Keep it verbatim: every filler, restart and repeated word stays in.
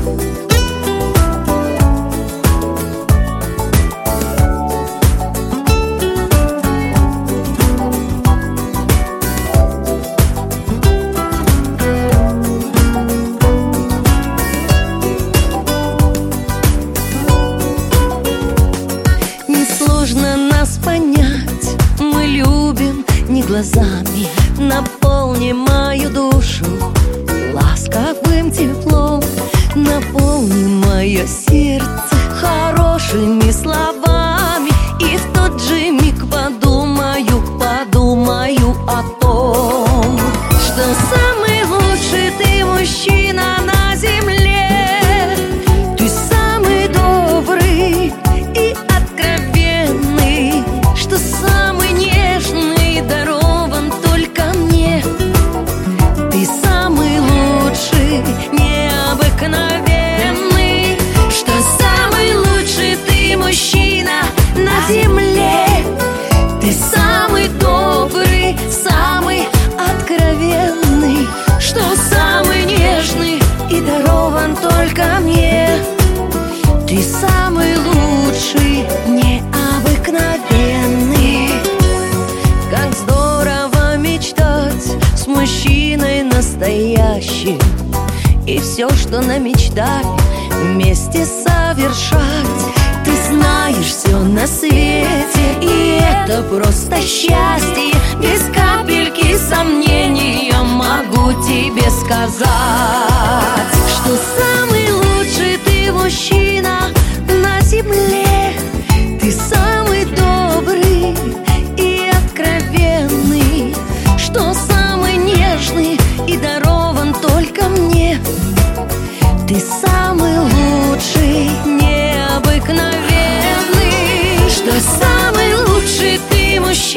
Несложно нас понять, мы любим не глазами. Наполни мою душу ласковым теплом, наполни мое сердце хорошими словами. И в тот же миг подумаю, подумаю о том, что самый лучший ты мужчина на земле. Ты самый добрый и откровенный, что самый нежный дарован только мне. Ты самый лучший, необыкновенный, что самый лучший ты мужчина на земле. Ты самый добрый, самый откровенный, что самый нежный и дарован только мне. Ты самый лучший, необыкновенный. Как здорово мечтать с мужчиной настоящим, и все, что намечтали, вместе совершать. Ты знаешь все на свете, и это просто счастье. Без капельки сомнения могу тебе сказать, что самый лучший ты мужчина на земле. Ты самый добрый и откровенный, что самый нежный и дарован только мне. Ты самый лучший, необыкновенный, что самый лучший ты мужчина